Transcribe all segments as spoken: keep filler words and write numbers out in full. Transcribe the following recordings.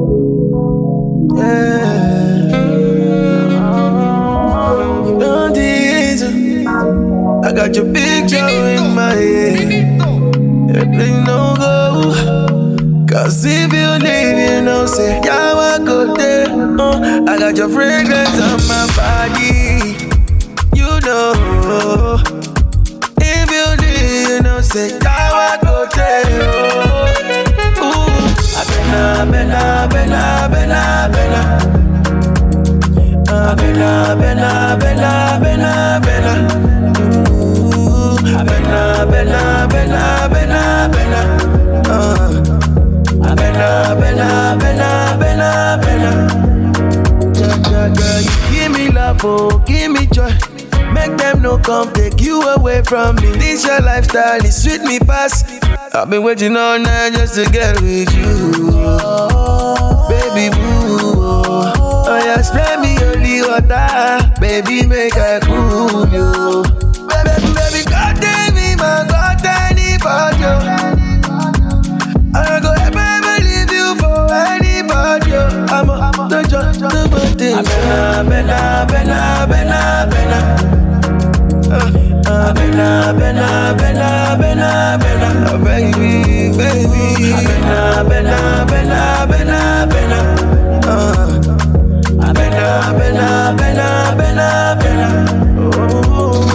Yeah. Don't tease you. I got your picture in my head. Everything no go. Cause if you leave, you know, say, yeah, I go there. Uh, I got your fragrance on my body. You know. If you leave, you know, say, yeah, I go there. Ooh. Abena, abena, abena, abena, abena. Abena, abena, abena, abena, abena. Ooh. Abena, abena, abena, abena, abena. Uh. Abena, abena, abena, abena, abena. Yeah, yeah, yeah. You give me love, oh, give me joy. Make them no come take you away from me. This your lifestyle, it sweet me past. I've been waiting all night just to get with you, baby boo. Oh yeah, spray me holy water, baby make I cool you. Baby, baby, God damn me, man, God anybody. I go ever leave you for anybody. I'm a the judge, the birthday. Abena, abena, abena, abena, abena. Abena, abena, abena, abena, abena, baby, baby. Abena, abena, abena, abena, abena. Abena, abena, abena, abena, abena. Oh.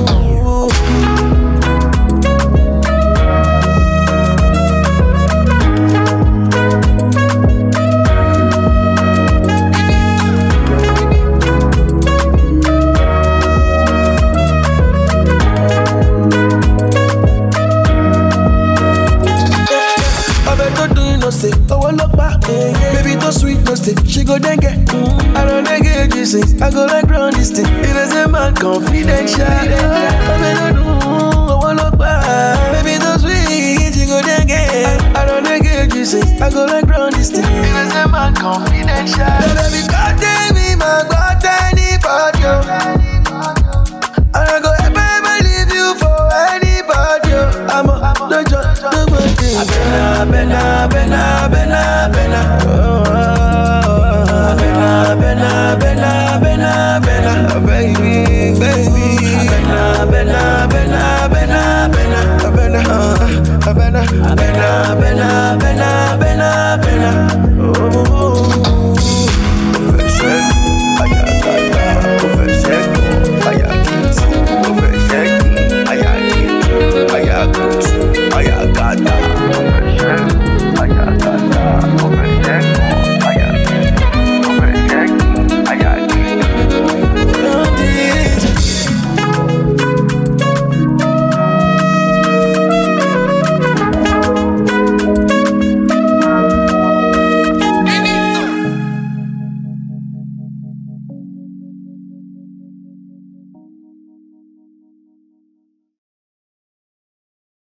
Baby, too sweet, no stay. She go then get. Mm. I don't get you sing. I go like round this thing. If it's a man confidential, I better do. I want look back. Baby, too sweet. She go then get. I don't get you sing. I go like round this thing. If it's a man confidential, baby, God damn me, man, God anybody. I go ever, ever leave you for anybody. I'm a the judge, the birthday. Abena, abena, abena, abena, abena.